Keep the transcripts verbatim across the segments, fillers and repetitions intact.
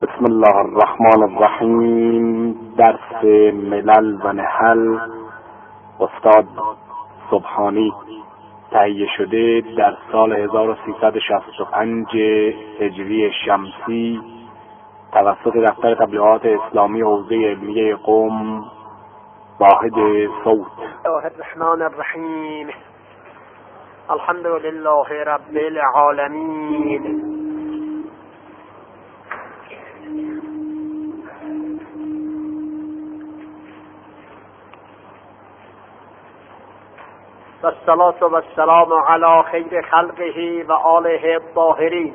بسم الله الرحمن الرحیم. درس ملل و نحل استاد سبحانی تهیه شده در سال هزار و سیصد و شصت و پنج هجری شمسی توسط دفتر تبلیغات اسلامی حوزه علمیه قم، واحد صوت. الله الرحمن الرحیم. الحمد لله رب العالمین. والصلاة والسلام علی خیر خلقه و آله الطاهرین.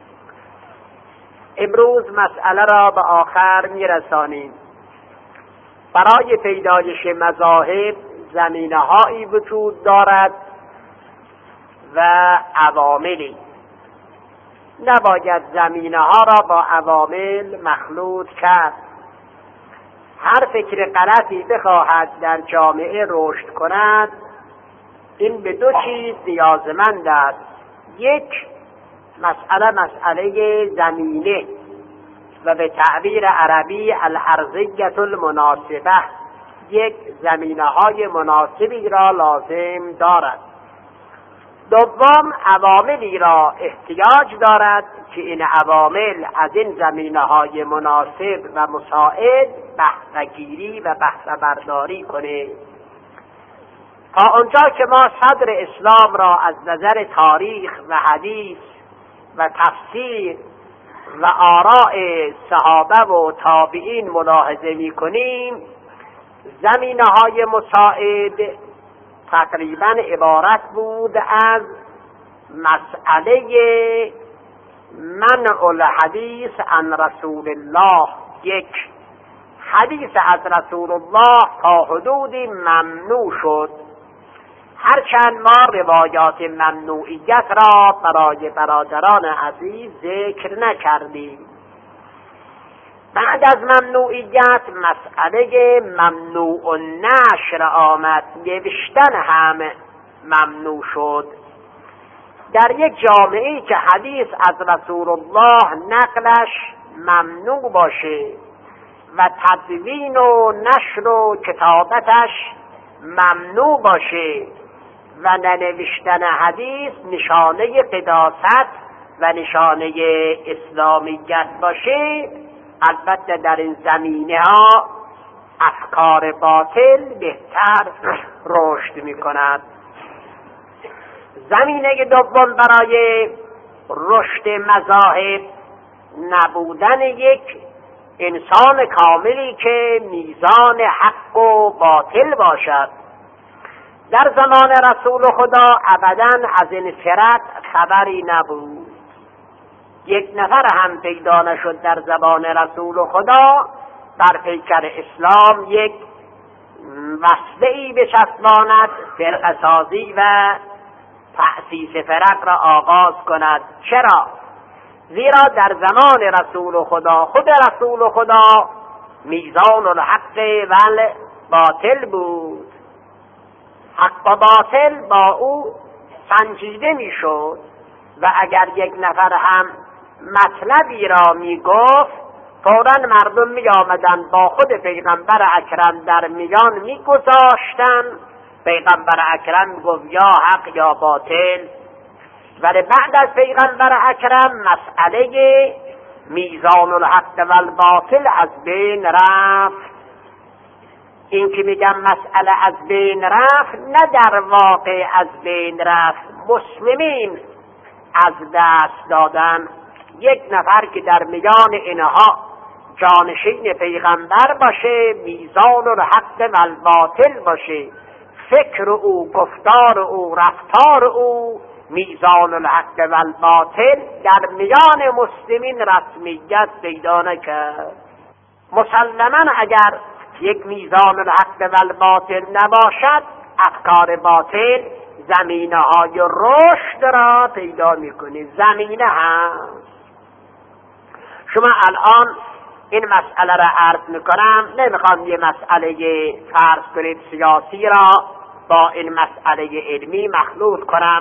امروز مسئله را به آخر میرسانیم. برای پیدایش مذاهب زمینه هایی وجود دارد و عواملی. نباید زمینه ها را با عوامل مخلوط کرد. هر فکر غلطی بخواهد در جامعه رشد کند، این به دو چیز نیازمند است. یک، مسئله مسئله زمینه و به تعبیر عربی الارضیة المناسبه، یک زمینه های مناسبی را لازم دارد. دوم، عواملی را احتیاج دارد که این عوامل از این زمینه های مناسب و مساعد بهره گیری و بهره برداری کنه. تا آنجا که ما صدر اسلام را از نظر تاریخ و حدیث و تفسیر و آراء صحابه و تابعین ملاحظه می کنیم، زمینه های مساعد تقریبا عبارت بود از مسئله منع الحدیث عن رسول الله. یک، حدیث از رسول الله تا حدودی ممنوع شد، هرچند ما روایات ممنوعیت را برای برادران عزیز ذکر نکردیم. بعد از ممنوعیت مسئله ممنوع النشر آمد، نوشتن هم ممنوع شد. در یک جامعه‌ای که حدیث از رسول الله نقلش ممنوع باشه و تدوین و نشر و کتابتش ممنوع باشه و ننوشتن حدیث نشانه قداست و نشانه اسلامیت باشه، البته در این زمینه ها افکار باطل بهتر رشد می کند. زمینه دوم برای رشد مذاهب نبودن یک انسان کاملی که میزان حق و باطل باشد. در زمان رسول خدا ابداً از این فرق خبری نبود. یک نفر هم پیدا نشد در زبان رسول خدا بر پیکر اسلام یک وصله‌ای بچسباند، فرقه سازی و تأسیس فرق را آغاز کند. چرا؟ زیرا در زمان رسول خدا خود رسول خدا میزان الحق و باطل بود. حق و باطل با او سنجیده میشد و اگر یک نفر هم مطلبی را میگفت، فوراً مردم می آمدن با خود پیغمبر اکرم در میان میگذاشتن. پیغمبر اکرم گفت یا حق یا باطل. ولی بعد از پیغمبر اکرم مسئله میزان الحق و الباطل از بین رفت. این که میگم مسئله از بین رفت، نه در واقع از بین رفت، مسلمین از دست دادن. یک نفر که در میان اینها جانشین پیغمبر باشه، میزان الحق و الباطل باشه، فکر او، گفتار او، رفتار او میزان الحق و الباطل، در میان مسلمین رسمیت پیدا نکرد. مسلماً اگر یک میزان الحق و الباطل نباشد، افکار باطل زمینه های رشد را پیدا میکنه. زمینه هست. شما الان این مسئله را عرض میکنم، نمیخوام یه مسئله فرض کنید سیاسی را با این مسئله علمی مخلوط کنم.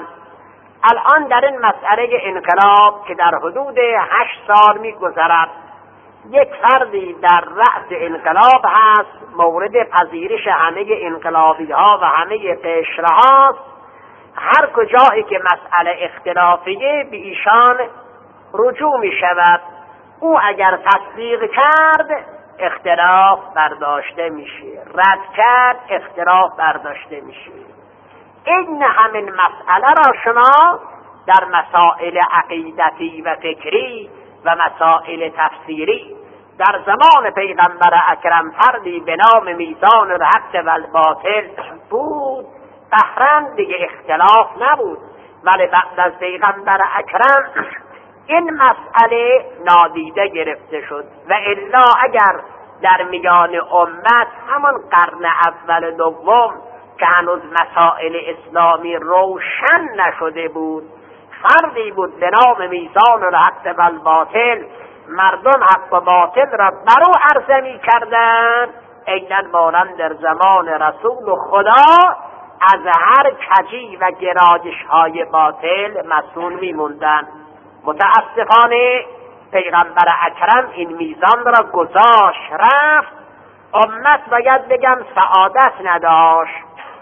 الان در این مسئله انقلاب که در حدود هشت سال میگذرد یک فردی در رأس انقلاب هست، مورد پذیرش همه انقلابی ها و همه قشر هاست. هر کجایی که مسئله اختلافیه به ایشان رجوع می شود. او اگر تصدیق کرد اختلاف برداشته میشه، رد کرد اختلاف برداشته میشه. این همین مسئله را شما در مسائل عقیدتی و فکری و مسائل تفسیری در زمان پیغمبر اکرم فردی به نام میزان الحق و الباطل بود، بهرن دیگه اختلاف نبود. ولی بعد از پیغمبر اکرم این مسئله نادیده گرفته شد و الا اگر در میان امت همون قرن اول دوم که هنوز مسائل اسلامی روشن نشده بود، فردی بود به نام میزان الحق و الباطل، مردم حق و باطل را برو عرضه می کردن، اینن مانند در زمان رسول خدا از هر کجی و گرایش های باطل مسئول می موندن. متاسفانه پیغمبر اکرم این میزان را گذاشت رفت. امت باید بگم سعادت نداشت.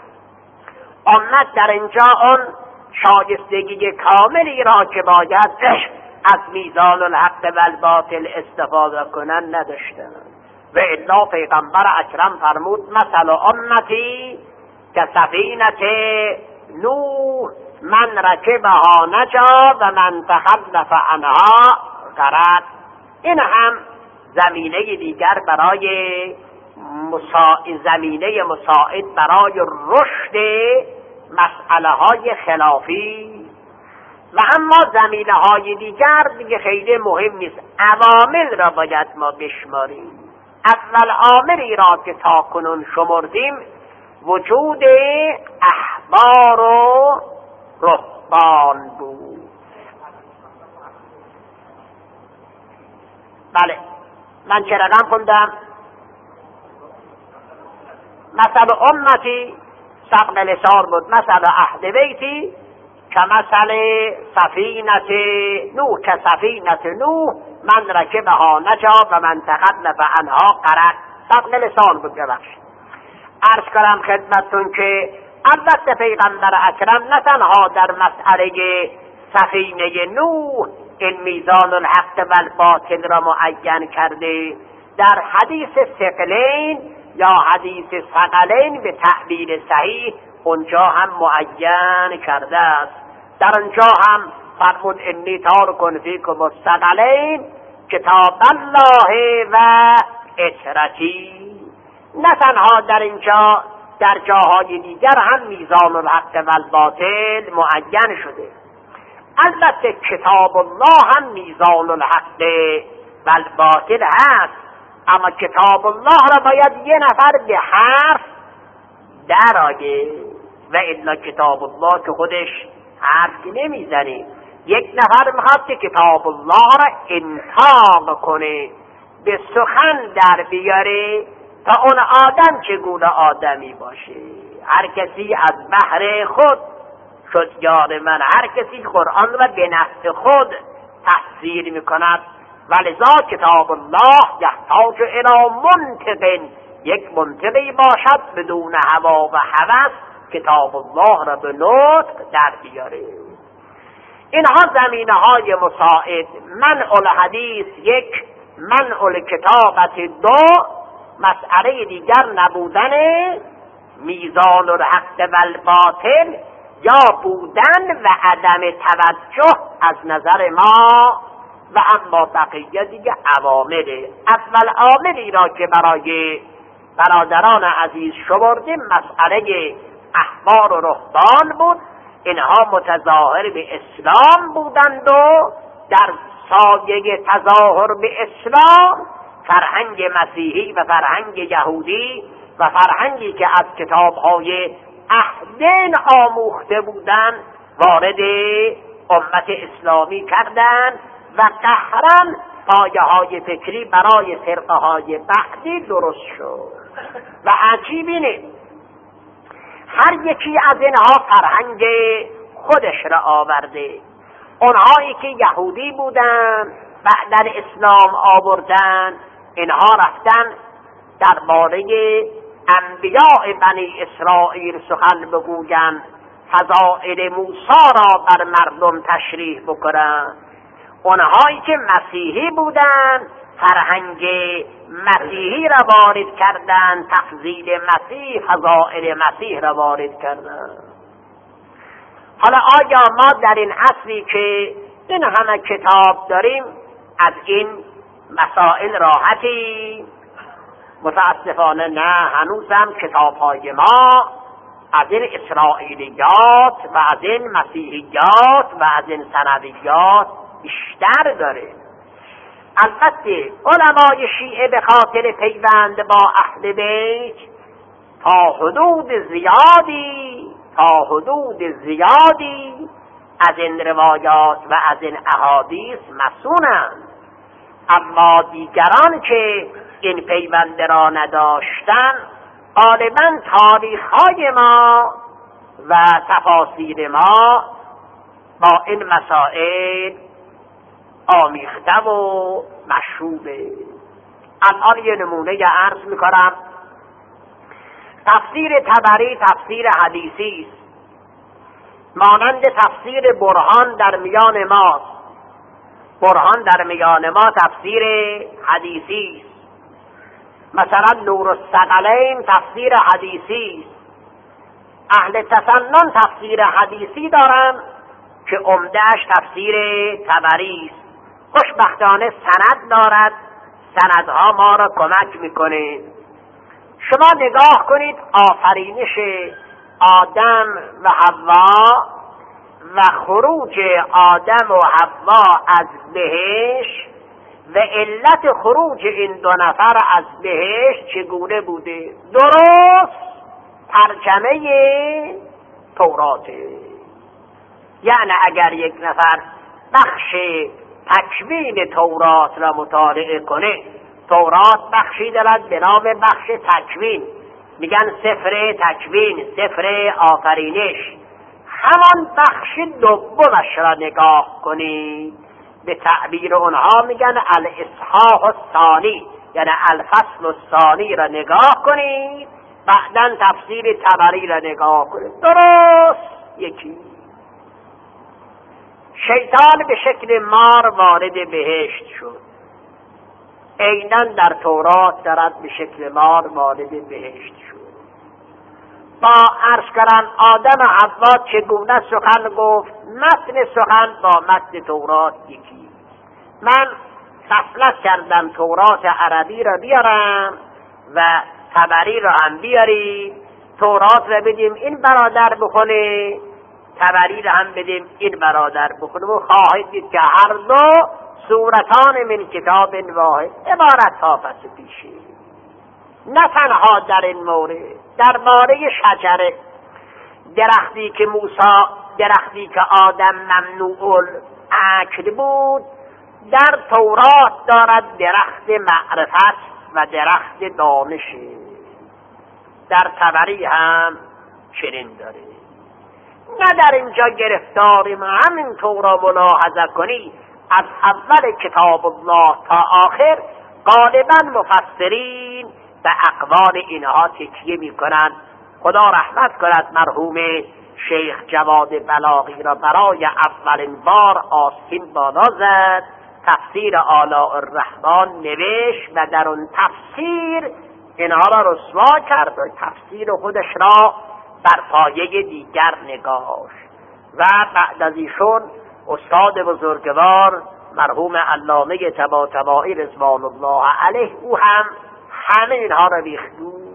امت در اینجا اون شایستگی کاملی را که باید از میزان الحق و الباطل استفاده کنن نداشتن. و الا پیغمبر اکرم فرمود مثل امتی که سفینه نوح من رکبها نجا و من تخلف عنها غرق. این هم زمینه دیگر برای مساعد زمینه مساعد برای رشد مسئله های خلافی. و اما زمینه های دیگر دیگه خیلی مهم نیست. عوامل را باید ما بشماریم. اول عاملی را که تا کنون شمردیم وجود احبار و رهبان بود. بله من چه رقم خوندم؟ مثل امتی سبق لسان بود، مثل اهل بیتی که مثل سفینت نوح، که سفینت نوح من رکبها نجا و من تخلف عنها غرق. سبق لسان بود. ببخشید عرض کنم خدمتتون که البته پیغمبر اکرم نه تنها در مسئله سفینه نوح این میزان الحق و الباطل را معین کرده، در حدیث ثقلین یا حدیث ثقلین به تعبیر صحیح اونجا هم معین کرده است. در اونجا هم فرمود انی تارک فیکم الثقلین کتاب الله و اطرتی. نه تنها در اینجا، در جاهای دیگر هم میزان الحق و الباطل معین شده. البته کتاب الله هم میزان الحق و الباطل هست، اما کتاب الله را باید یه نفر به حرف درآیه و الا کتاب الله که خودش حرف نمیزنه. یک نفر میخواد که کتاب الله را انطاق کنه، به سخن در بیاره تا اون آدم چگونه آدمی باشه. هر کسی از بحر خود شد یار من، هر کسی قرآن را به نفس خود تفسیر میکند. ولذا کتاب الله یحتاج الی منطق، یک منطقی باشد بدون هوا و هوس کتاب الله را به نطق در بیاره. اینها زمینه های مساعد. منع الحدیث یک، منع الکتابت دو، مسئله دیگر نبودن میزان الحق و الباطل یا بودن و عدم توجه از نظر ما. و اما بقیه دیگه عوامله. اول عاملی را که برای برادران عزیز شمردیم مسئله احبار و رهبان بود. اینها متظاهر به اسلام بودند و در سایه تظاهر به اسلام فرهنگ مسیحی و فرهنگ یهودی و فرهنگی که از کتاب‌های اهل آموخته بودند وارد امت اسلامی کردند و قهرن پایه های فکری برای فرقه های بعدی درست شد. و عجیب اینه هر یکی از اینها فرهنگ خودش را آورده. اونهایی که یهودی بودند بعدن اسلام آوردن، اینها رفتن درباره انبیاء بنی اسرائیل سخن بگویند، فضائل موسی را بر مردم تشریح بکنند. اونهایی که مسیحی بودند فرهنگ مسیحی را وارد کردند، تفضیل مسیح، فضائل مسیح را وارد کردند. حالا آیا ما در این عصری که این همه کتاب داریم از این مسائل راحتی؟ متاسفانه نه، هنوز هم کتاب‌های ما از این اسرائیلیات و از این مسیحیات و از این سندیات بیشتر داره. البته علمای شیعه به خاطر پیوند با اهل بیت تا حدود زیادی تا حدود زیادی از این روایات و از این احادیث مسئولند، اما دیگران که این پیوند را نداشتن غالبا تاریخ‌های ما و تفاسیر ما با این مسائل آمیخته و مشروبه. الان یه نمونه عرض میکنم. تفسیر طبری تفسیر حدیثی است، مانند تفسیر برهان در میان ماست. برهان در میان ما تفسیر حدیثی است. مثلا نور الثقلین تفسیر حدیثی است. اهل تسنن تفسیر حدیثی دارن که عمده‌اش تفسیر طبری است. خوشبختانه سند دارد، سندها ما را کمک میکنه. شما نگاه کنید آفرینش آدم و حوا و خروج آدم و حوا از بهشت و علت خروج این دو نفر از بهشت چگونه بوده. درست ترجمه توراته. یعنی اگر یک نفر بخش تکوین تورات را مطالعه کنه، تورات بخشی دارد به نام بخش تکوین، میگن سفر تکوین، سفر آفرینش. همان بخش دومش را نگاه کنید، به تعبیر اونها میگن الاصحاح الثانی، یعنی الفصل الثانی را نگاه کنید، بعدن تفسیر طبری را نگاه کنید، درست یکی. شیطان به شکل مار وارد بهشت شد، عیناً در تورات دارد به شکل مار وارد بهشت شد. با عرض کردن آدم و حوا چگونه سخن گفت، متن سخن با متن تورات یکی. من غفلت کردم تورات عربی را بیارم و طبری را هم بیاریم، تورات را بدیم این برادر بخونه، طبری را هم بدیم این برادر بخونه، و خواهید دید که هر دو سورتان من کتاب واحد، عبارت ها پس پیشه. نه تنها در این مورد، درباره شجره، درختی که موسی، درختی که آدم ممنوع الاکل بود، در تورات دارد درخت معرفت و درخت دانش. در طبری هم چنین داره. نه در اینجا گرفتاریم، همین طور ملاحظه کنی از اول کتاب الله تا آخر غالبا مفسرین به اقوال اینها تکیه می کنند. خدا رحمت کند مرحوم شیخ جواد بلاغی را برای اولین بار آستین بالا زد، تفسیر آلاء الرحمن نوشت و در اون تفسیر اینها را رسوا کرد و تفسیر خودش را بر پایه دیگر نگاشت. و بعد از ایشون استاد بزرگوار مرحوم علامه طباطبایی رضوان الله علیه، او هم همه اینها را ریخت.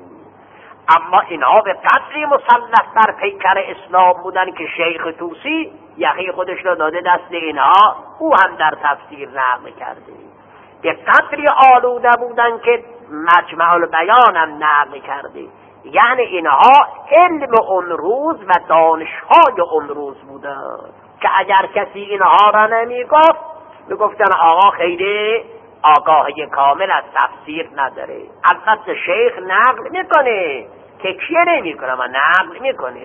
اما اینها به قدری مسلط بر پیکر اسلام بودن که شیخ طوسی یخی خودش را داده دست اینها، او هم در تفسیر نقل کرده. به قدری آلوده بودن که مجمع البیان هم نقل کرده. یعنی اینها علم اون روز و دانشهای اون روز بودن که اگر کسی اینها را نمی گفت میگفتن آقا خیلی آگاهی کامل از تفسیر نداره. البته شیخ نقل میکنه، تکیه نمی کنه، اما نقل میکنه.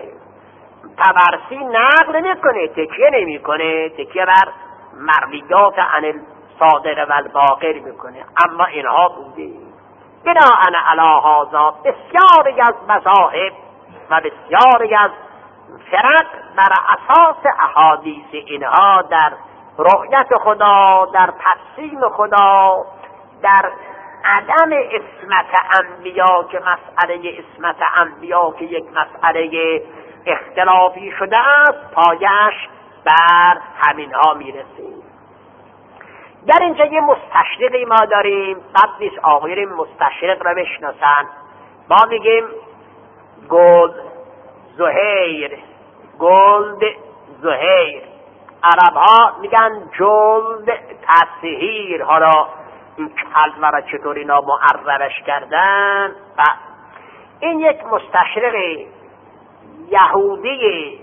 طبرسی نقل میکنه، تکیه نمی کنه، تکیه بر مرویات عن صادق و الباقر میکنه. اما اینها بوده. بناء علی هذا بسیاری از مذاهب و بسیاری از فرق بر اساس احادیث اینها در رؤیت خدا، در تقسیم خدا، در عدم عصمت انبیا که مسئله عصمت انبیا که یک مسئله اختلافی شده است پایش بر همینها میرسه. در اینجا یه مستشرقی ما داریم، بد نیست آقایون مستشرق را بشناسن. ما میگیم گلد زهیر، گلد زهیر، عرب ها میگن جلد تطهیر. حالا این کلمه را چطور اینا معربش کردن؟ و این یک مستشرق یهودی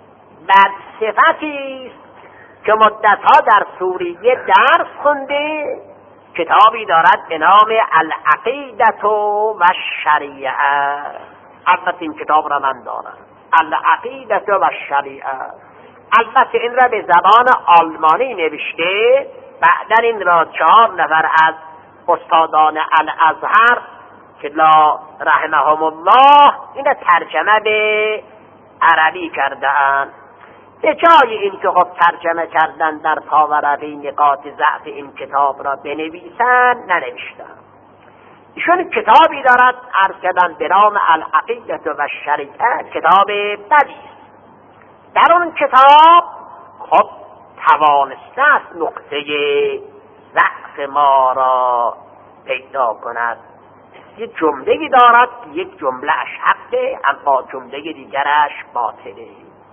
بدصفتی است که مدتها در سوریه درس خونده. کتابی دارد به نام العقیدة و الشریعه. البته این کتاب را من دارم، العقیدة و الشریعه. البته این را به زبان آلمانی نوشته. بعدا این را چهار نفر از استادان الازهر که لا رحمهم الله این را ترجمه به عربی کردن. به جای این که خب ترجمه کردن در پاورقی نقاط ضعف این کتاب را بنویسن، ننوشتن. ایشون کتابی دارد عرض کردن به نام العقیدة و الشریعه. کتاب بدی است. در اون کتاب خب توانسته است نقطه ضعف ما را پیدا کند. یک جمله‌ای دارد، یک جمله‌اش حقه اما جمله دیگرش باطله.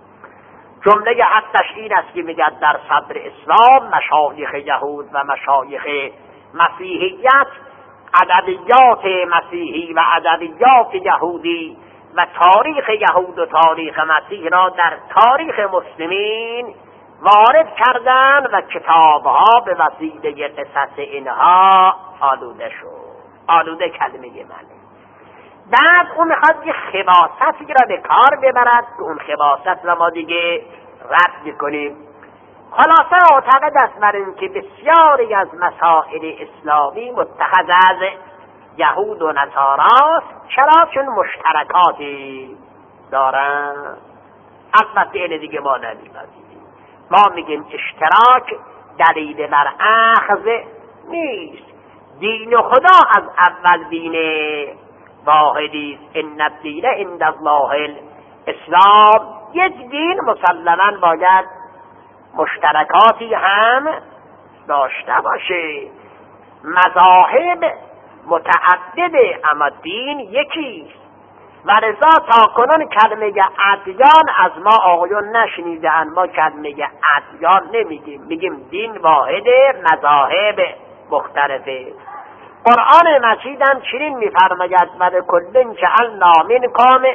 جمله حقش این است که میگه در صدر اسلام مشایخ یهود و مشایخ مسیحیت، ادبیات مسیحی و ادبیات یهودی و تاریخ یهود و تاریخ مسیح را در تاریخ مسلمین وارد کردن و کتابها به وسیله قصص اینها آلوده شد. آلوده کلمه منه. بعد اون میخواد یه خباثتی را به کار ببرد که اون خباثت را ما دیگه رد میکنیم. خلاصه معتقد است بر این که بسیاری از مسائل اسلامی متخذ از یهود و نصاراست. چرا؟ چون مشترکاتی دارن. البته این دیگه ما نمی‌پذیریم. ما میگیم اشتراک دلیل بر اخذ نیست. دین خدا از اول دین واحدی است. ان الدین عند الله الاسلام. یک دین مسلما باید مشترکاتی هم داشته باشه. مذاهب متعدده اما دین یکیست. و لذا تا کنون کلمه ادیان از ما آقایون نشنیدن. ما کلمه ادیان نمیگیم، میگیم دین واحده، مذاهب مختلفه. قرآن مجید هم چنین میفرماید ولکل جعلنا منکم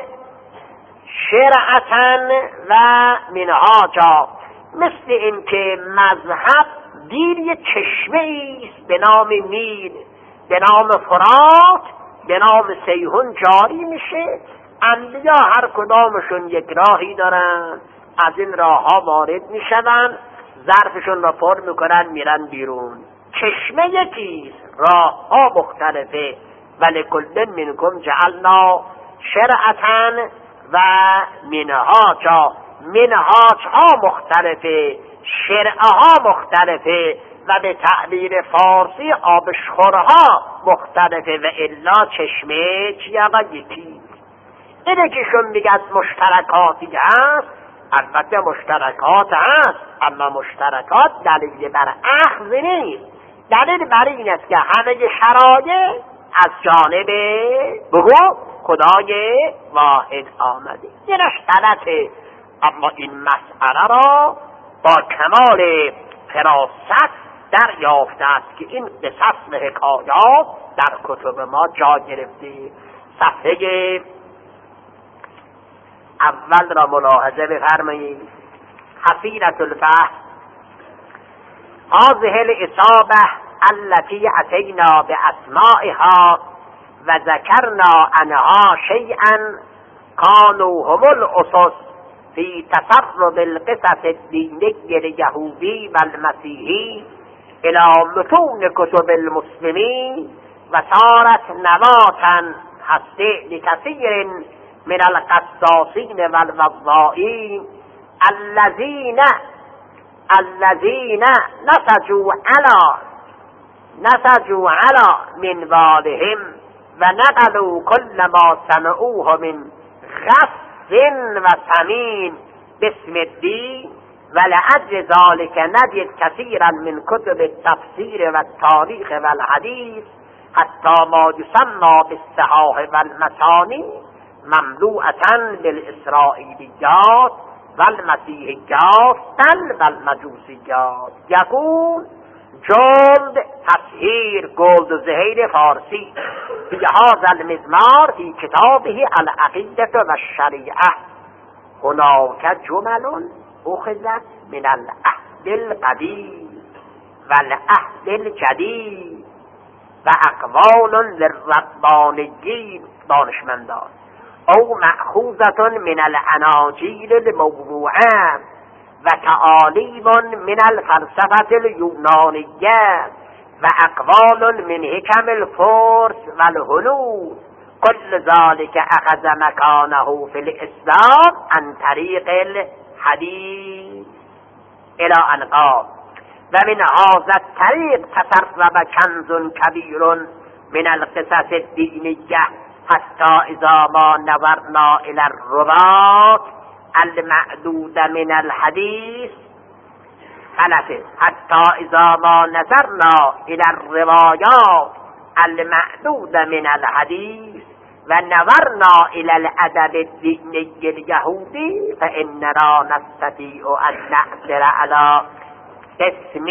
شرعة و منهاجا. مثل این که مذهب دین یه چشمه است به نام نیل، به نام فرات، به نام سیهون جاری میشه. انبیا هر کدامشون یک راهی دارن، از این راه ها وارد میشن، ظرفشون را پر میکنن میرن بیرون. چشمه یکیست، راه ها مختلفه. ولکل منکم جعلنا شرعة و منهاجا. منهاج ها مختلفه، شرعه ها مختلفه و به تعبیر فارسی آبشخورها مختلفه و الا چشمه چیه و یکی. اینه که شون میگه مشترکاتی هست. البته مشترکات هست اما مشترکات دلیل بر اخذ نیست. دلیل بر این است که همه شرایع از جانب بگو خدای واحد آمده. اینش غلطه. اما این مسئله را با کمال فراست دریافته است که این قصص و حکایات در کتب ما جا گرفته. صفحه اول را ملاحظه بفرمایید. حصیلة البحث هذه الاصابه التي اتینا باسمائها و ذکرنا عنها شیئا كانوا هم الاسس في تسرب القصص الديني اليهودي والمسيحي الى متون کتب المسلمین و صارت نواتا هسته لکثیر من القصاصین و الوضائین الذین الذین نسجوا علی نسجوا علی منوالهم و نقلوا كل ما سمعوه من غصب و ثمین باسم الدین ولأجل ذلك نجد كثيرا من كتب التفسير والتاريخ والحديث حتى ما يسمى بالصحاح والمسانيد مملوءة بالإسرائيليات والمسيحيات بل والمجوسيات. يقول جلد تطهير جلد زهير فارسي في هذا المزمار في كتابه العقيدة والشريعة هناك جمل أخذت من العهد القديم والعهد الجديد و اقوال للربانیین دانشمندان او مأخوذة من الاناجیل الموضوعه و تعالیم من الفلسفة اليونانیه و اقوال من حکم الفرس و الهنود كل ذلك اخذ مكانه في الاسلام عن طريق الحديث الى ان قال ومن هذا الطريق تسرب كنز كبير من القصص الدينية حتى إذا ما نظرنا إلى الرواة المعدود من الحديث ثلاثة حتى إذا ما نظرنا إلى الروايات المعدود من الحديث ونظرنا إلى الأدب الديني اليهودي فإننا نستطيع أن نعثر على قسم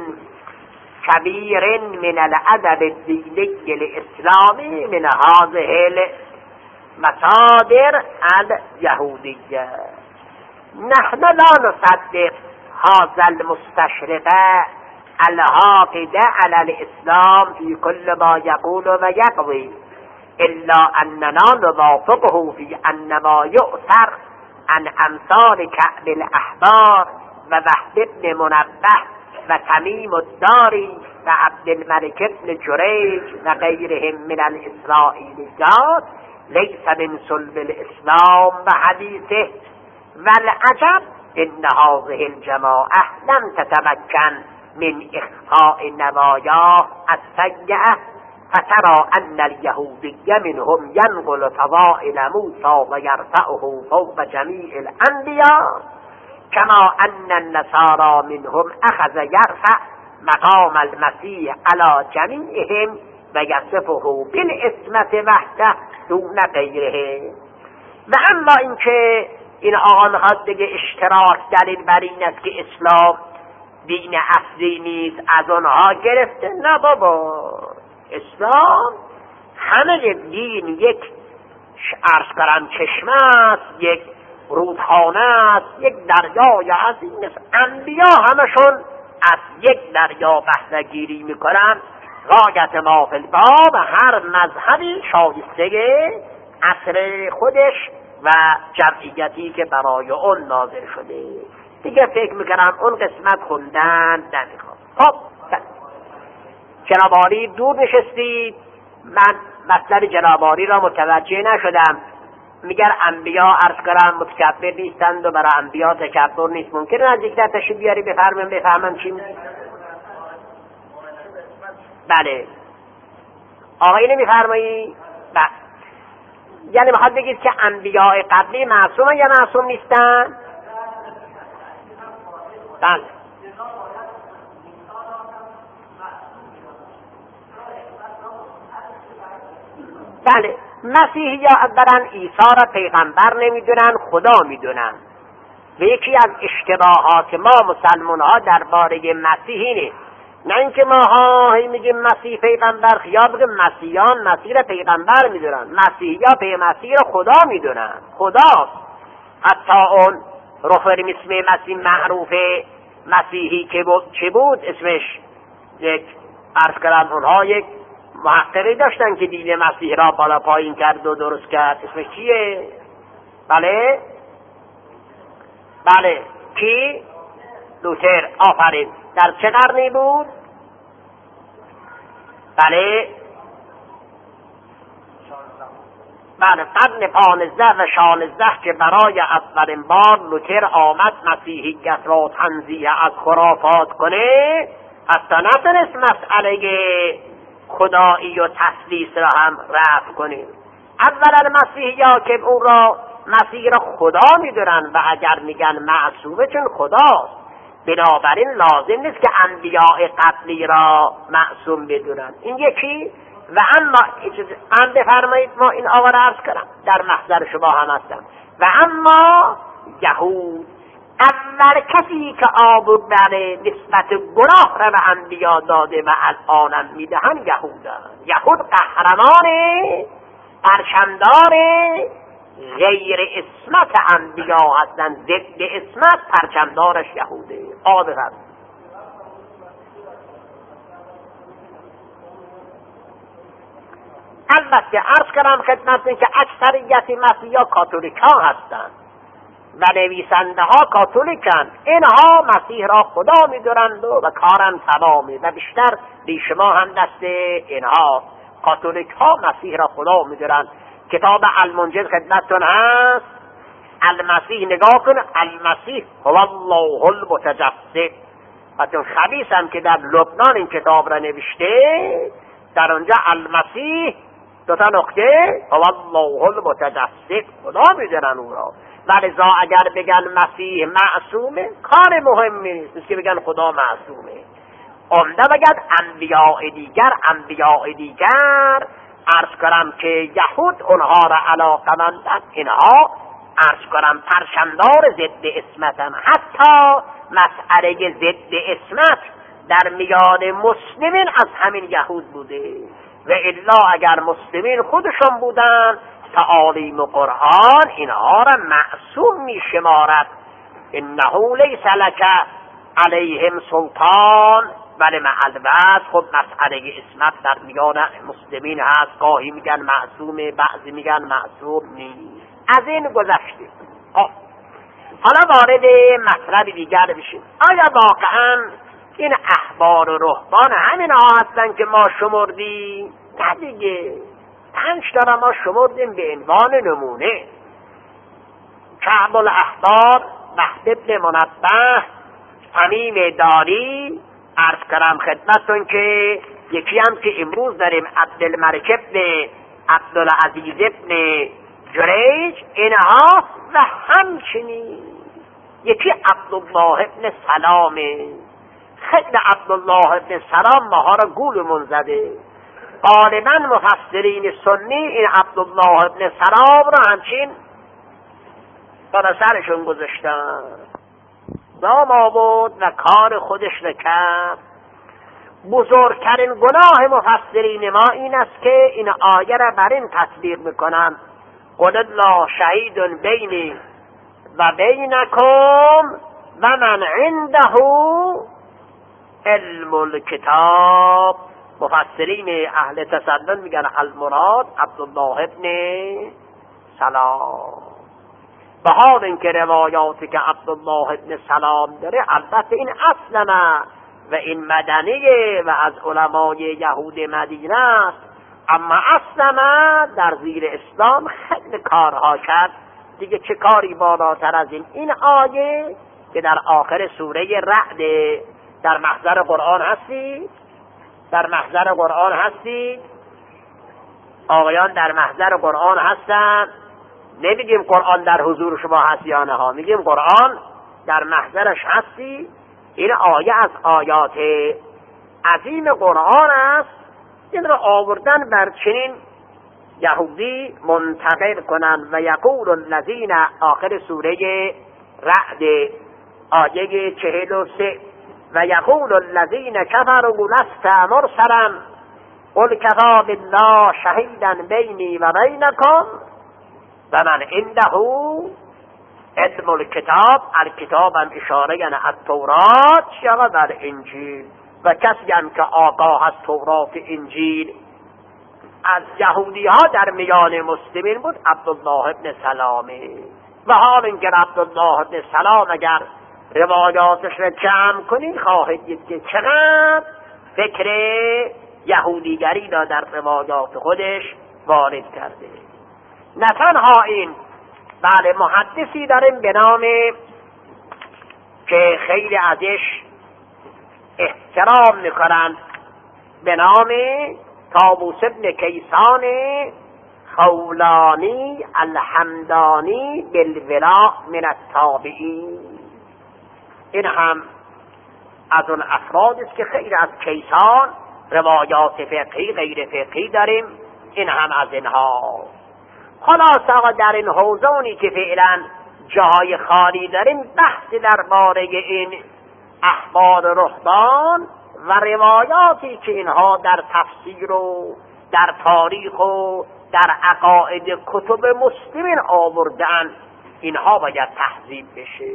كبير من الأدب الديني الإسلامي من هذه المصادر اليهودية. نحن لا نصدق هذا المستشرق الحاقد على الإسلام في كل ما يقول ويقضي إلا أننا نوافقه في أن ما يؤثر عن أمثال كعب الأحبار ووهب بن منبه وتميم الداري وعبد الملك بن جريج وغيرهم من الإسرائيليات ليس من صلب الإسلام وحديثه. والعجب إن هذه الجماعة لم تتمكن من إخفاء نواياه السيئة فترى أن اليهودي منهم ينقل فضائل موسى ويرفعه فوق جميع الأنبياء كما أن النصارى منهم أخذ يرفع مقام المسيح على جميعهم ويصفه بالاسمة وحده دون غيره. و اما اینکه این آنها دیگه اشتراک دلیل بر این است که اسلام دین اصلی نیست از آنها گرفته، نه بابا، اسلام همه دین یک عرض کنم چشمه است، یک رودخانه است، یک دریای عظیم است. انبیا همشون از یک دریا بهره گیری میکنن. غایت ما فی الباب هر مذهبی شایسته اثر خودش و جمعیتی که برای اون نازل شده. دیگه فکر میکنم اون قسمت خوندن نمیخواد. خب جنابعالی دور نشستید، من مطلب جنابعالی را متوجه نشدم. میگر انبیا عرض کنم متکبر نیستند و برای انبیا تکبر نیست. ممکنه نزدیکتر تشریف بیاری بفرمایید بفهمم چی میگی؟ بله آقایی نمیفرمایی؟ بله. یعنی میخواد بگید که انبیاء قبلی معصوم یا معصوم نیستن؟ بله بله مسیحی ها اولا عیسی را پیغمبر نمیدونن، خدا میدونن. و یکی از اشتباهات ما مسلمان ها درباره مسیح اینه، نه اینکه ماها هی میگیم مسیح پیغمبر، خیال بگیم مسیحیان مسیح را پیغمبر میدونن. مسیحی ها به مسیح را خدا میدونن، خداست. حتی اون رفر اسم مسیح معروف مسیحی که بود چه بود اسمش، یک عرض کردم اونها یک محققی داشتن که دین مسیح را بالا پایین کرد و درست کرد. اسمش چیه؟ بله بله کی؟ لوتر. آفرین. در چه قرنی بود؟ بله بله قرن پانزده و شانزده که برای اولین بار لوتر آمد مسیحیت را تنزیه از خرافات کنه، حتی نتونست مسئله خدایی و تثلیث را هم رفع کنه. اولا مسیحی ها که او را مسیح را خدا میدونن و اگر میگن معصومه چون خداست، بنابراین لازم نیست که انبیاء قبلی را معصوم بدونن. این یکی. و اما هم بفرمایید ما این آقا را عرض کنم در محضر شما هم هستم. و اما یهود اول کسی که آبرو بر نسبت گناه را به انبیا داده و الانم میدهن یهودن. یهود قهرمان پرچمدار غیر اسمت انبیا هستن، ضد اسمت پرچمدارش یهوده. آقا بفرمایید. البته عرض کنم خدمتتون که اکثریت مسیحا کاتولیک ها هستند و نویسنده ها کاتولیکن. اینها مسیح را خدا میدونند و, و کارم تمامه و بیشتر بیشما هم دست اینها کاتولیک ها مسیح را خدا میدونند. کتاب المنجد خدمتتون هست. المسیح نگاه کن، المسیح هو الله المتجسد. حتی خبیث هم که در لبنان این کتاب را نوشته، در اونجا المسیح دو تا نقطه هو الله المتجسد، خدا میدونن او را. ولذا اگر بگن مسیح معصومه کار مهمی نیست، نیست که بگن خدا معصومه. عمده بگن انبیاء دیگر انبیاء دیگر عرض کنم که یهود اونها را علاقمندن، اینها عرض کنم پرچمدار ضد اسمتن. حتی مسئله ضد اسمت در میان مسلمین از همین یهود بوده و الا اگر مسلمین خودشون بودن تعالیم و قرآن اینها را معصوم می شمارد. انه لیس لک علیهم سلطان. ولی مع الوقت خب مسئله اسمت در میان مسلمین هست، گاهی میگن معصومه، بعضی میگن معصوم نیست. از این گذشته. حالا وارد مطلب دیگر بشیم. آیا واقعا این احبار و رهبان همین ها هستن که ما شمردیم؟ نه دیگه، پنج تا ما شمردیم به عنوان نمونه. کعب الاحبار، مهد ابن منبه، تمیم داری، عرض کردم خدمتتون که یکی هم که امروز داریم عبدالملک ابن عبدالعزیز ابن جریج، اینها و همچنین یکی عبدالله ابن سلامه. خیلی عبدالله ابن سلام ماها را گولمون زده. غالبا مفسرین سنی این عبدالله ابن سلام را همچین بالا سرشون گذاشتن، نام آورد و کار خودش نکرد. بزرگترین گناه مفسرین ما این است که این آیه را بر این تطبیق میکنن: قل الله شهید بینی و بینکم و من عنده علم الکتاب. مفسرین اهل تسنن میگن المراد عبدالله ابن سلام. به حال اینکه روایاتی که عبدالله ابن سلام داره البته این اصلا و این مدنیه و از علمای یهود مدینه است، اما اصلا در زیر اسلام خیلی کارها کرد دیگه. چه کاری بالاتر از این؟ این آیه که در آخر سوره رعد در محضر قرآن هستی، در محضر قرآن هستی آقایان، در محضر قرآن هستن. نمیگیم قرآن در حضور شما هست یا نه ها، میگیم قرآن در محضرش هستی. این آیه از آیات عظیم قرآن است. این را آوردن بر چنین یهودی منتقل کنن و یقول الذین، آخر سوره رعد آیه چهل و سه، و یقول الذین کفروا لست مرسلا قل کفی بالله شهیدا بینی و بینکم و من عنده علم الکتاب. الکتاب هم اشاره یعنی التورات یا در انجیل، و کسی هم که آگاه از تورات انجیل از یهودی ها در میان مسلمین بود عبدالله ابن سلامه. و حال اینکه عبدالله ابن سلام اگر روایاتش را جمع کنید خواهید دید که چقدر فکر یهودیگری را در روایات خودش وارد کرده. نه تنها این، بله محدثی داریم به نام که خیلی ازش احترام میکنند به نام طاووس ابن کیسان خولانی الحمدانی بالولاء من التابعین. این هم از اون افراد است که خیلی از کیسان روایات فقهی غیر فقهی داریم. این هم از اینها. خلاص آقا در این حوزونی که فعلا جاهای خالی داریم بحث درباره این احبار رهبان و روایاتی که اینها در تفسیر و در تاریخ و در عقاید کتب مسلمین آوردن، اینها باید تهذیب بشه.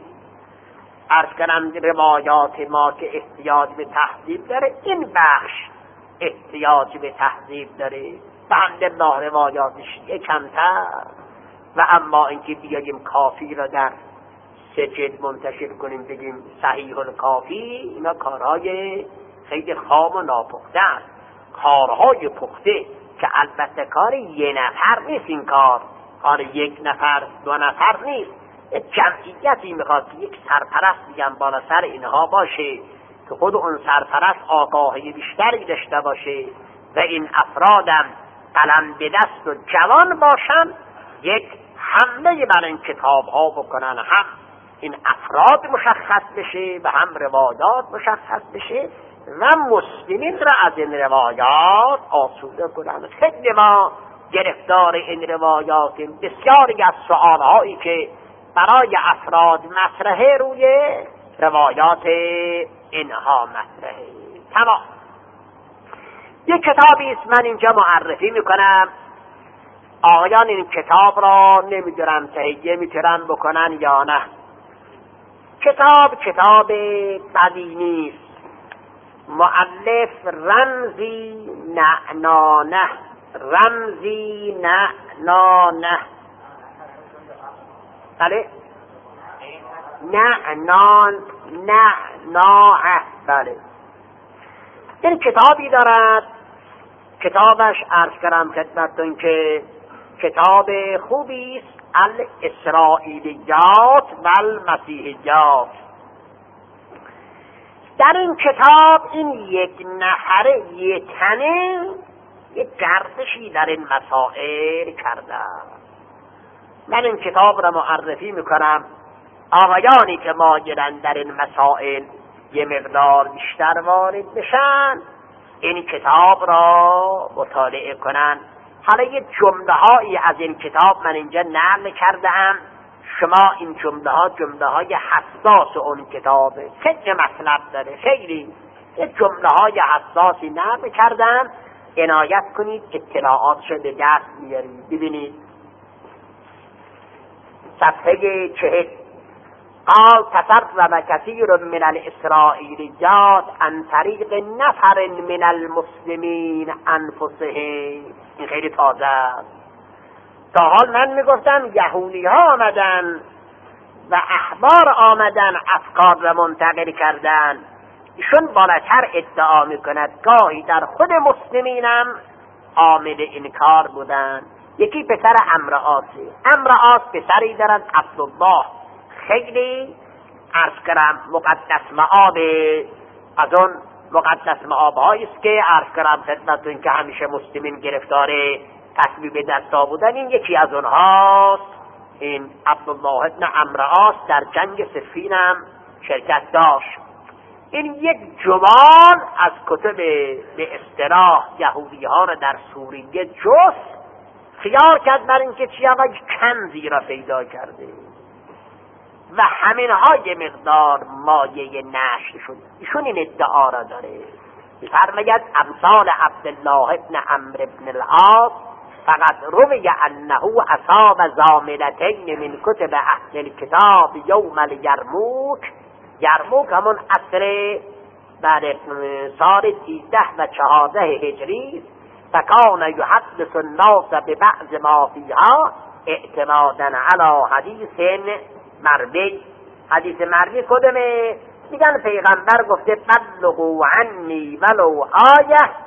عرض کنم روایات ما که احتیاج به تهذیب داره، این بخش احتیاج به تهذیب داره. بحمدالله روایاتش کمتر، و اما اینکه بیاییم کافی را در سه جلد منتشر کنیم بگیم صحیح الکافی، اینا کارهای خیلی خام و ناپخته است. کارهای پخته که البته کار یه نفر نیست، این کار کار یک نفر دو نفر نیست، یک جمعیتی میخواد که یک سرپرست میگن بالا سر اینها باشه که خود اون سرپرست آگاهی بیشتری داشته باشه و این افرادم قلم به دست و جوان باشن، یک حمله بر این کتاب ها بکنن، هم این افراد مشخص بشه و هم روایات مشخص بشه و مسلمین را از این روایات آسوده کنن. خیلی ما گرفتار این روایاتیم. بسیاری از سؤالهایی که برای افراد مطرحه روی روایات اینها مطرحه. تمام. یک کتابی است من اینجا معرفی میکنم، آقایان این کتاب را نمیدونم تهیه میتونن بکنن یا نه. کتاب کتاب قدیمی است، مؤلف رمزی نعنانه رمزی نعنانه بله نعنان نعناه بله. این کتابی دارد، کتابش عرض کردم خدمتتون که کتاب خوبی است، الاسرائیلیات و المسیحیات. در این کتاب این یک نفره یک تنه یک گردشی در این مسائل کرده. من این کتاب را معرفی میکنم، آقایانی که مایلن در این مسائل یه مقدار بیشتر وارد بشن این کتاب را مطالعه کنن. حالا یه جمله هایی از این کتاب من اینجا نقل کردم، شما این جمله ها جمله های حساس اون کتابه، خیلی مطلب داره، خیلی یه جمله های حساسی نقل کردم، عنایت کنید اطلاعات رو به دست بیارید. ببینید صفحه چهل، قال تسرب كثير من الاسرائیلیات عن طریق نفر من المسلمین انفسهم. این خیلی تازه است. تا حال من میگفتم یهودی ها آمدن و احبار آمدن افکار را منتقل کردن. ایشون بالاتر ادعا میکند گاهی در خود مسلمینم عامل این کار بودن. یکی پسر عمرو عاصی، عمرو عاص پسری دارد عبدالله، خیلی عرض کردم مقدس مآب، از اون مقدس مآب هاییست که عرض کردم خدمتتون که همیشه مسلمین گرفتار قتل به دستا بودن. این یکی از اونهاست. این عبدالله ابن عمرو عاص در جنگ صفین هم شرکت داشت. این یک جمال از کتب به اصطلاح یهودی ها را در سوریه جست، خیال کرد بر اینکه چی آقا کنزی را پیدا کرده و همین ها یه مقدار مایه نشر شد. ایشون این ادعا را داره، فرماید امثال عبدالله ابن عمرو ابن العاص فقط روی انه اصاب زاملتین من کتب اهل الکتاب یوم الیرموک. یرموک همون عصر بعد سال سیزده و چهارده هجری فکان یحدث الناس ببعض ما فیها اعتمادا علی حدیث مروی. حدیث مروی کدومه؟ میگن پیغمبر گفته بلغوا عنی ولو آیه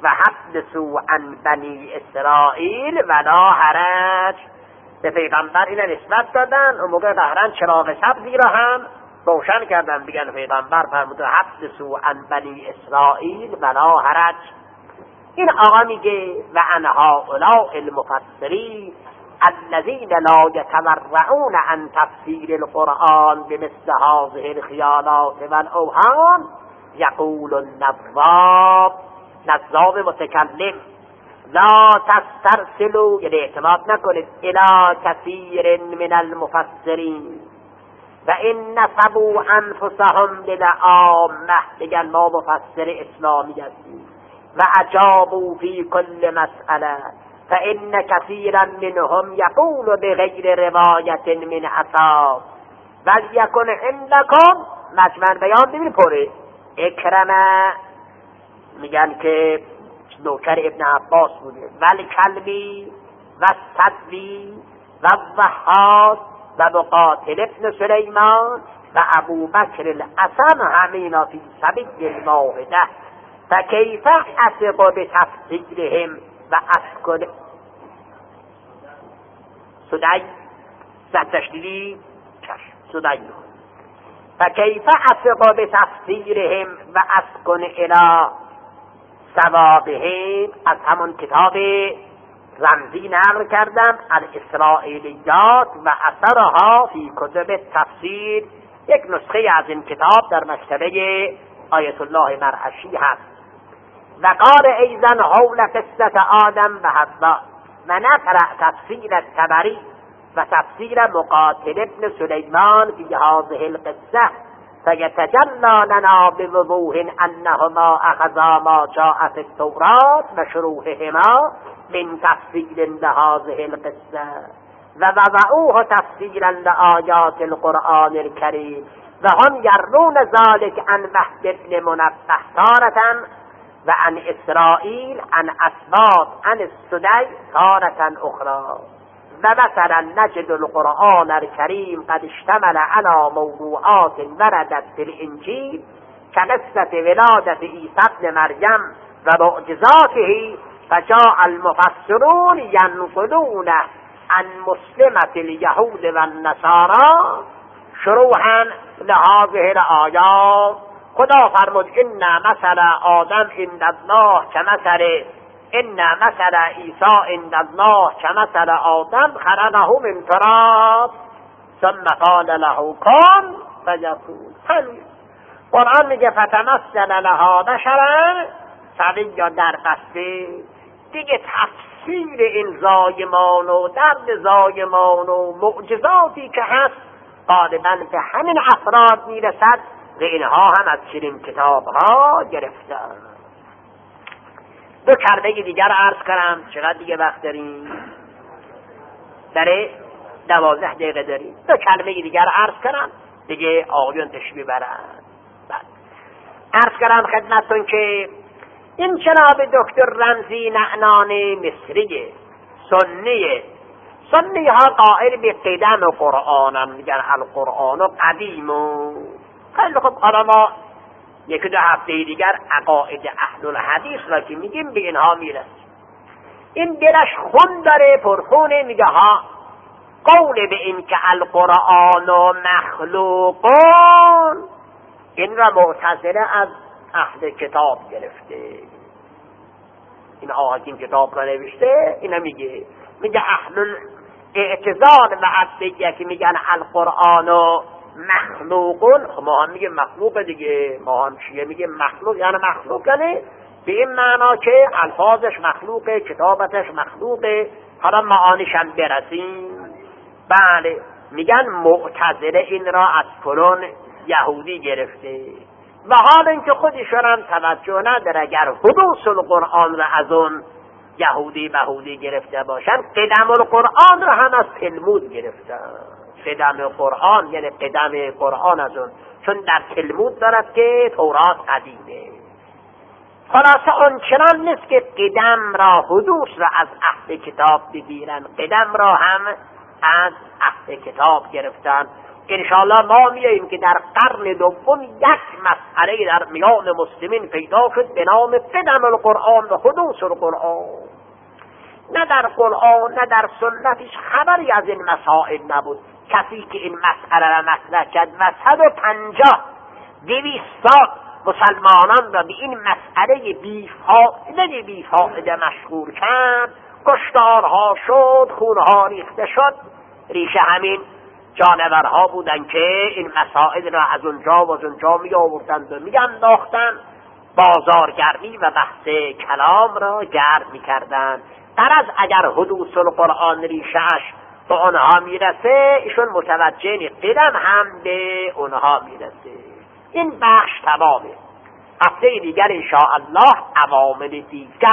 و حدثوا عن بنی اسرائیل ولا حرج. به پیغمبر این نسبت دادن، اون موقع ظاهرا چراغ سبزی را هم روشن کردن، بگن پیغمبر فرموده حدثوا عن بنی اسرائیل ولا حرج. این آقا میگه و عن هؤلاء المفسرین الذين لا يتورعون عن تفسير القرآن بمثل هذه الخيالات والأوهام يقول النظام نظام متكلم لا تسترسلوا، یعنی اعتماد نکنید الى كثير من المفسرين فإن نسبوا أنفسهم للعامة، بگن ما مفسر اسلامی هستیم، و اجابوا في كل مسئله فإن كثيرا منهم يقول بغير رواية من اساس وليكن عندكم مجمع بیان ببین پره اکرمه میگن که نوکر ابن عباس بوده، ولی کلبی و صدوی و وحاد و مقاتل ابن سلیمان و ابو بکر الاسم همینا فی سبیل الواحده فکیف اثق بتفسیرهم و اسکن سدی زد تشدیدی چشم سدی فکیف اثق بتفسیرهم و اسکن الى ثوابهم. از همون کتاب رمزی نقل کردم الاسرائیلیات و اثرها فی کتب تفسیر، یک نسخه از این کتاب در مکتبه آیت الله مرعشی هست. و قال ایضا حول قصة آدم و حوا و نقرأ تفسیر الطبری و تفسیر مقاتل ابن سلیمان فی هذه القصة فيتجلى لنا بوضوح أنهما أخذا ما جاء في التوراة وشروحهما من تفسير لهذه القصة ووضعوه تفسيرا لآيات القرآن الكريم وهم يرون ذلك عن مهد بن منبه تارة وعن إسرائيل عن أسباط عن السدي تارة أخرى. ومثلا نجد القرآن الكريم قد اشتمل على موضوعات وردت في الإنجيل كقصة ولادة عيسى ابن مريم ومعجزاته، فجاء المفسرون ينقلون عن مسلمة اليهود والنصارى شروحا لهذه الآيات. خدا فرمود ان مثل آدم عند الله كمثل ان مثل عیسی عند الله كمثل آدم خلقه من تراب ثم قال له کن فیکون. همین قرآن میگه فتمثل لها بشرا سویا در بسته. دیگه تفسیر این زایمان و درد زایمان و معجزاتی که هست غالبا به همین افراد میرسد و اینها هم از چنین کتاب ها گرفتن. دو کلمه دیگر عرض کنم، چقدر دیگه وقت داریم؟ داره دوازده دقیقه داریم. دو کلمه دیگر عرض کنم دیگه آقایون تشریف برن. عرض کنم خدمتتون که این جناب دکتر رمزی نعنان مصریه، سنیه. سنی ها قائل به قدم قرآن، میگن القرآن و قدیم و خیلی خوب. حالا ما یکی دو هفته دیگر عقاید اهل الحدیث را که میگیم به اینها میرسیم. این دلش خون داره، پرخونه، میگه ها قول به این که القرآن و مخلوقون، این را معتزله از اهل کتاب گرفته. این آقا این کتاب را نوشته اینا میگه میگه اهل اعتزال و عدیه که میگن القرآن و مخلوقون. ما هم میگه مخلوق دیگه، ما هم شیعه میگه مخلوق یعنی مخلوق، یعنی به این معنا که الفاظش مخلوقه، کتابتش مخلوقه. حالا معانیش هم برسیم. بله میگن معتزله این را از فلان یهودی گرفته و حال اینکه خودشون هم توجه نداره اگر حدوث القرآن را از اون یهودی بهودی گرفته باشن، قدم القرآن را هم از تلمود گرفتن. قدم قرآن یعنی قدم قرآن از اون، چون در تلمود دارد که تورات قدیمه. خلاصه اون چنان نیست که قدم را حدوث را از اهل کتاب بگیرن، قدم را هم از اهل کتاب گرفتن. انشاءالله ما میاییم که در قرن دوم یک مسئله در میان مسلمین پیدا شد به نام فدم القرآن و حدوث القرآن. نه در قرآن نه در سنتش خبری از این مسائل نبود. کسی که این مسئله را مطرح کرد و صد و پنجاه دویست سال مسلمانان را به این مسئله بیفایده بیفایده مشغول کرد، کشتارها شد، خونها ریخته شد. ریشه همین جانورها بودن که این مسائل را از اونجا و از اونجا می آوردند و می انداختند، بازارگرمی و بحث کلام را گرم می کردند. غرض اگر حدوث القرآن ریشهش به اونها میرسه، ایشون متوجه نیست، قدم هم به اونها میرسه. این بخش تمامه. هفته دیگر انشاءالله عوامل دیگر